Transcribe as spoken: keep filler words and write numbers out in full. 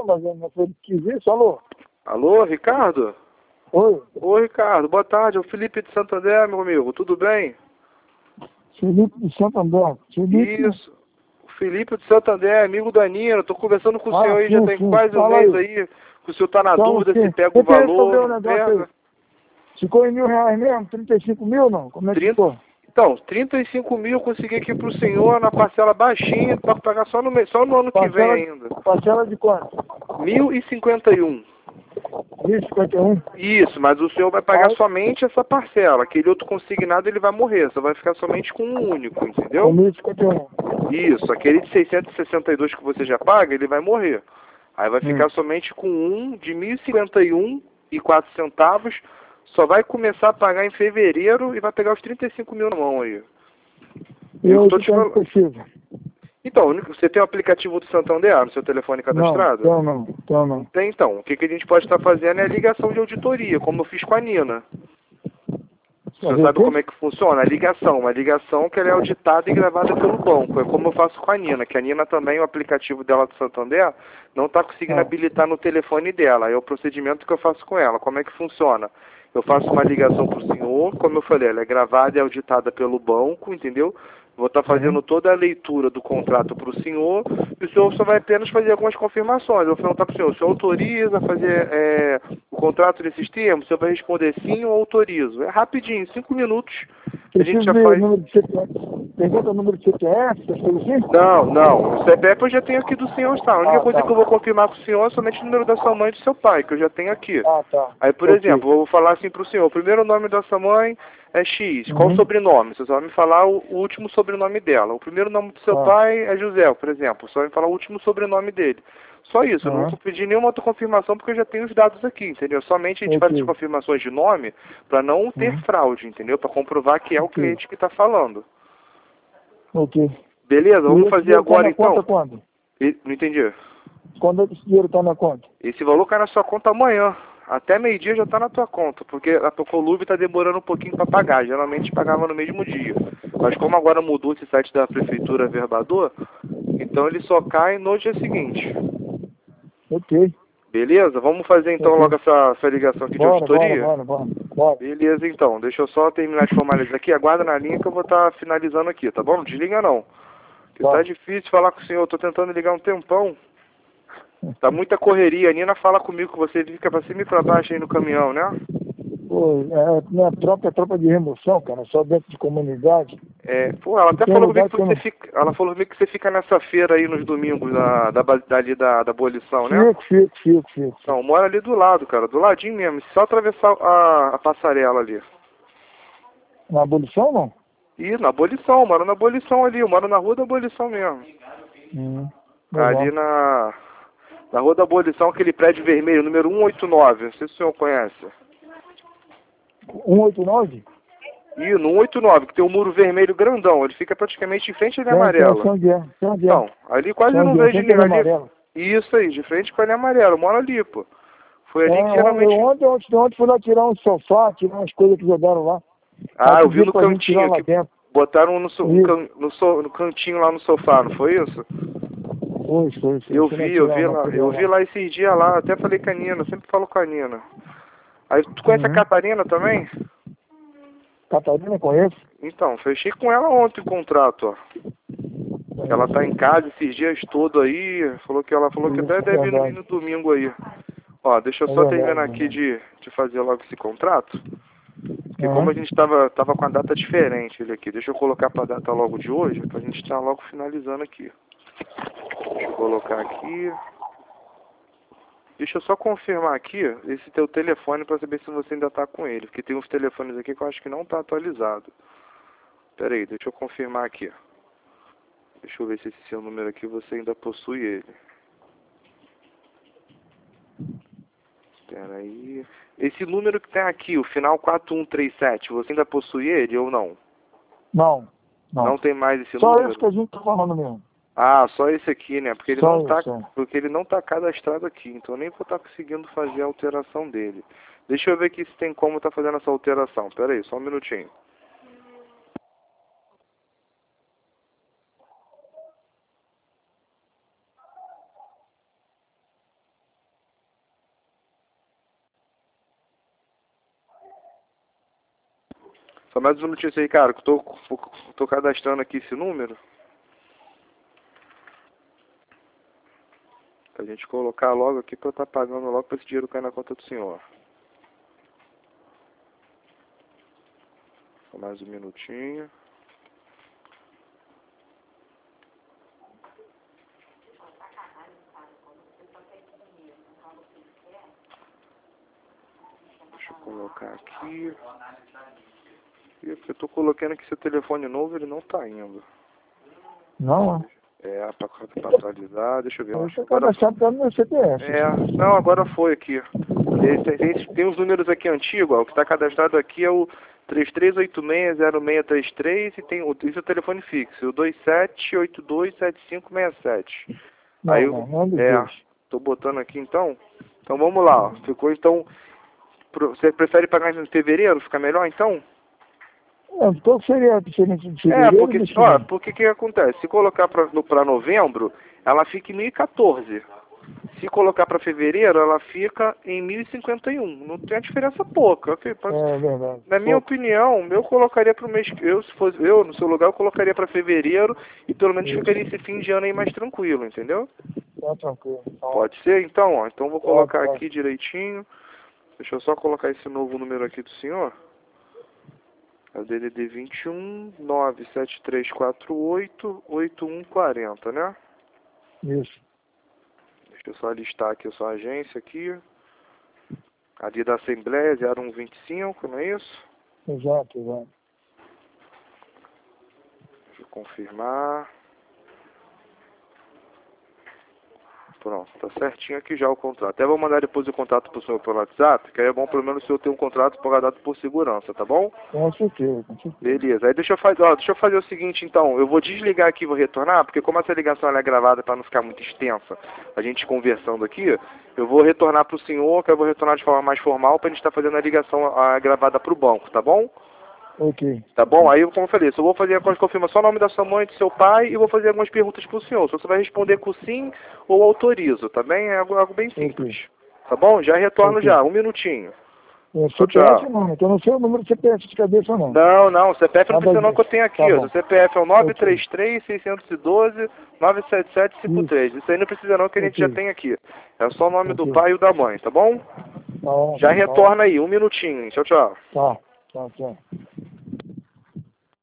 mas eu não foi quis isso. Alô? Alô, Ricardo? Oi, Oi, Ricardo. Boa tarde. É o Felipe de Santo André, meu amigo. Tudo bem? Felipe de Santo André. Felipe... Isso. O Felipe de Santo André, amigo da Nina. Tô conversando com o Ah, senhor aí, já sim, tem sim. quase um Fala mês aí. aí. Que o senhor tá na Então, dúvida se sim. pega o Tem que resolver valor, o não negócio aí. pega. Ficou em mil reais mesmo? trinta e cinco mil, não? Como é que trinta ficou? Então, trinta e cinco mil eu consegui aqui pro senhor na parcela baixinha, para pagar só no, mês, só no ano que vem Parcela, ainda. parcela de quanto? mil e cinquenta e um. mil e cinquenta e um. Isso, mas o senhor vai pagar Aí, somente essa parcela. Aquele outro consignado ele vai morrer. Você vai ficar somente com um único, com entendeu? mil e cinquenta e um. Isso, aquele de seiscentos e sessenta e dois que você já paga, ele vai morrer. Aí vai ficar Hum. somente com um de mil e cinquenta e um e quatro centavos. Só vai começar a pagar em fevereiro e vai pegar os trinta e cinco mil na mão aí. E Eu que aí, tô que te tanto falando. precisa? Então, você tem o aplicativo do Santander no seu telefone Não, cadastrado? então não, então não. Tem, então. O que, que a gente pode estar fazendo é a ligação de auditoria, como eu fiz com a Nina. Você Fazer o sabe quê? como é que funciona? A ligação. Uma ligação que ela é auditada e gravada pelo banco. É como eu faço com a Nina, que a Nina também, o aplicativo dela do Santander, não está conseguindo Ah, habilitar no telefone dela. É o procedimento que eu faço com ela. Como é que funciona? Eu faço uma ligação para o senhor, como eu falei, ela é gravada e auditada pelo banco, entendeu? Vou estar fazendo uhum. toda a leitura do contrato para o senhor e o senhor só vai apenas fazer algumas confirmações. Eu vou perguntar para o senhor, o senhor autoriza a fazer é, o contrato nesses termos? O senhor vai responder sim ou autorizo. É rapidinho, cinco minutos, a gente Preciso já de faz. número de C P F. Pergunta o número de C P F, essas coisas assim? Não, não, o C P F eu já tenho aqui do senhor, está. A única Ah, coisa tá. que eu vou confirmar com o senhor é somente o número da sua mãe e do seu pai, que eu já tenho aqui. Ah, tá. Aí, por Ok. exemplo, eu vou falar assim para o senhor, o primeiro nome da sua mãe é X, qual o Uhum. sobrenome? Você só vai me falar o, o último sobrenome dela. O primeiro nome do seu Ah, pai é José, por exemplo, só vai me falar o último sobrenome dele. Só isso, eu não aham. vou pedir nenhuma outra confirmação porque eu já tenho os dados aqui, entendeu? Somente a gente faz as Ok. confirmações de nome para não ter Uhum. fraude, entendeu? Para comprovar que é o Ok. cliente que está falando. Ok. Beleza, E vamos esse fazer dinheiro tá agora na conta então? quando? E- Não entendi. Quando é que esse dinheiro tá na conta? Esse valor cai na sua conta amanhã. Até meio-dia já está na tua conta, porque a Tocolube está demorando um pouquinho para pagar. Geralmente pagava no mesmo dia. Mas como agora mudou esse site da Prefeitura Verbador, então ele só cai no dia seguinte. Ok. Beleza? Vamos fazer então Ok. logo essa, essa ligação aqui de Bora, bora, auditoria? bora, bora. Bora. Beleza então. Deixa eu só terminar de formalizar aqui. Aguarda na linha que eu vou estar finalizando aqui, tá bom? Não desliga não. Porque tá Tá. difícil falar com o senhor. Tô tentando ligar um tempão. Tá muita correria. A Nina fala comigo que você fica pra cima e pra baixo aí no caminhão, né? Pô, é, minha tropa é tropa de remoção, cara, só dentro de comunidade. É, pô, ela E até tem falou comigo lugar que que eu você não... fica. Ela falou comigo que você fica nessa feira aí nos domingos da, da, ba- dali da, da abolição, né? Fico, fico, fico, fico, Não, fico. mora ali do lado, cara, do ladinho mesmo. Só atravessar a, a passarela ali. Na abolição, não? Ih, na abolição, moro na abolição ali, eu moro na rua da abolição mesmo. Hum, Ali legal. na. Na rua da abolição, aquele prédio vermelho, número cento e oitenta e nove, não sei se o senhor conhece. cento e oitenta e nove? Ih, no cento e oitenta e nove, que tem um muro vermelho grandão, ele fica praticamente em frente à linha Tem, tem, amarela. sei onde é, sei onde é. Não, ali quase Sei não onde é, vejo tem ninguém. telha Ali, amarela. isso aí, de frente com a linha amarela, eu moro ali, pô. Foi É, ali que on- eu geralmente. ontem, ontem, ontem fui lá tirar um sofá, tirar umas coisas que jogaram lá. Aí Ah, eu vi pediram no pra gente tirar cantinho lá aqui. dentro. Botaram no, so... um Isso. can... no, so... no cantinho lá no sofá, não foi isso? Foi, foi, foi. Eu Fui lá vi, eu tirar o vi lá, eu material vi lá. lá esses dias lá, até falei com a Nina, eu sempre falo com a Nina. Aí tu conhece a Uhum. Catarina também? Catarina, conheço? Então, fechei com ela ontem o contrato, ó. Ela tá em casa esses dias todos aí, falou que ela falou que Isso, até é deve ir no, ir verdade. no domingo aí. Ó, deixa eu É só verdade, terminar é aqui verdade. de, de fazer logo esse contrato. Porque como Uhum. a gente tava, tava com a data diferente ele aqui, deixa eu colocar pra data logo de hoje, pra gente estar logo finalizando aqui. Deixa eu colocar aqui. Deixa eu só confirmar aqui esse teu telefone pra saber se você ainda tá com ele. Porque tem uns telefones aqui que eu acho que não tá atualizado. Pera aí, deixa eu confirmar aqui. Deixa eu ver se esse seu número aqui você ainda possui ele. Pera aí. Esse número que tem aqui, o final quatro um três sete, você ainda possui ele ou não? Não, não. Não tem mais esse Só isso número? que a gente tá falando mesmo. Ah, só esse aqui, né? Porque ele Só não tá, isso, é. porque ele não tá cadastrado aqui, então eu nem vou estar conseguindo fazer a alteração dele. Deixa eu ver aqui se tem como tá fazendo essa alteração. Pera aí, só um minutinho. Só mais um minutinho aí, cara, que eu tô, tô cadastrando aqui esse número. Pra gente colocar logo aqui pra eu estar pagando logo pra esse dinheiro cair na conta do senhor. Só mais um minutinho. Deixa eu colocar aqui. E porque eu tô colocando aqui seu telefone novo, ele não tá indo. Não, É, pra, pra atualizar, deixa eu ver. eu estou Agora, cadastrado pelo meu C P F. é, não, agora foi aqui. Tem, tem, tem, tem uns números aqui antigos, ó. O que está cadastrado aqui é o três três oito seis zero seis três três e tem o, isso é o telefone fixo, o dois sete oito dois sete cinco seis sete. Não, Aí não, eu, não é dos é, dois. tô botando aqui então. Então vamos lá, ó. Ficou então. pro- Você prefere pagar em fevereiro? Fica melhor então? Não, qual seria a diferença de É, fevereiro porque, e desse ó, ano? porque que acontece? Se colocar para novembro, ela fica em mil e quatorze. Se colocar para fevereiro, ela fica em mil e cinquenta e um. Não tem a diferença pouca. Ok? Mas, É verdade. na minha Pouco. opinião, eu colocaria para o mês que eu, se fosse eu, no seu lugar, eu colocaria para fevereiro e pelo menos Isso. ficaria esse fim de ano aí mais tranquilo, entendeu? Tá tranquilo. Então, Pode ser? Então, ó, então vou Pode, colocar pode. aqui direitinho. Deixa eu só colocar esse novo número aqui do senhor. É o D D D vinte e um nove sete três quatro oito oito um quatro zero, né? Isso. Deixa eu só listar aqui a sua agência aqui. Ali da Assembleia zero um vinte e cinco, não é isso? Exato, exato. Deixa eu confirmar. Pronto, tá certinho aqui já o contrato. Até vou mandar depois o contrato pro senhor pelo WhatsApp, que aí é bom pelo menos o senhor ter um contrato pagado por segurança, tá bom? Com certeza, com certeza. Beleza, aí deixa eu fazer, ó, deixa eu fazer o seguinte então, eu vou desligar aqui e vou retornar, porque como essa ligação ela é gravada para não ficar muito extensa, a gente conversando aqui, eu vou retornar pro senhor, que eu vou retornar de forma mais formal pra gente estar fazendo a ligação a, gravada pro banco, tá bom? Ok. Tá bom? Aí, como eu falei, eu vou fazer a confirma só o nome da sua mãe e do seu pai e vou fazer algumas perguntas pro senhor. Se você vai responder com sim ou autorizo, tá bem? É algo, algo bem simples. Tá bom? Já retorno Ok. já, um minutinho. É, Tchau, C P F tchau. não, então não sei o número do C P F de cabeça não. Não, não, o C P F não Nada precisa não que eu disso. tenho aqui. Tá Ó. bom. O C P F é o nove três três seis um dois nove sete sete cinco três. Isso aí não precisa não que a gente Ok. já tem aqui. É só o nome do Ok. pai e o da mãe, tá bom? Tá, Já tá, retorna aí, um minutinho. Tchau, tchau. tá, tá, tá.